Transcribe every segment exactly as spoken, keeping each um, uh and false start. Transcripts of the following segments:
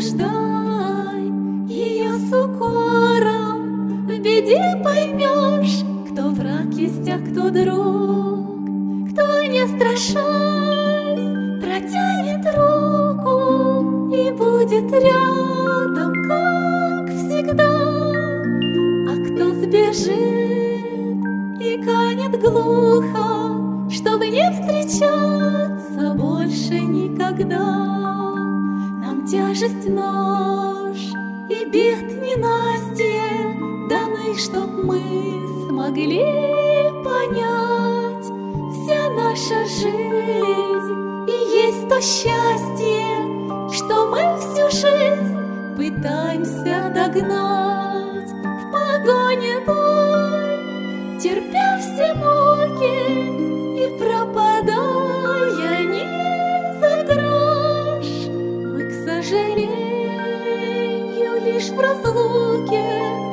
осуждай ее с укором. В беде поймешь, кто враг есть, а кто друг. Кто, не страшась, протянет руку и будет рядом, как всегда. А кто сбежит и канет глухо, чтобы не встречаться больше никогда. Нам тяжесть нож и бед ненастье даны, чтоб мы смогли понять: вся наша жизнь и есть то счастье, что мы всю жизнь пытаемся догнать. В погоне бой, терпя все муки и пропадая не за грош, мы, к сожалению, лишь в разлуке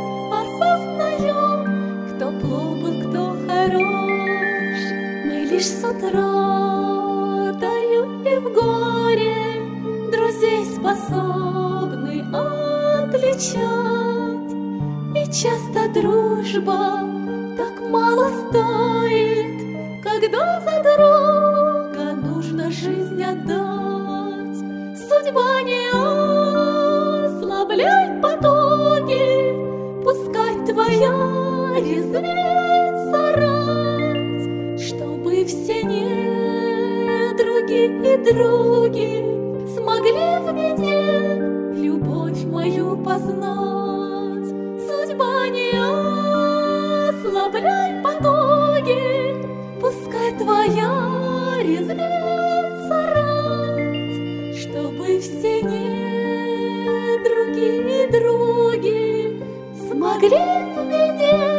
осознаем, кто плох был, кто хорош. Мы лишь с утра даю и в горе друзей способны отличать. И часто дружба так мало стоит, когда за друга нужно жизнь отдать. Судьба не ослабляй потуги, пускай твоя резвится рать, чтобы все недруги и други смогли в беде любовь мою познать. Судьба не ослабляй потуги, пускай твоя резвится рать, чтобы все недруги и други смогли в беде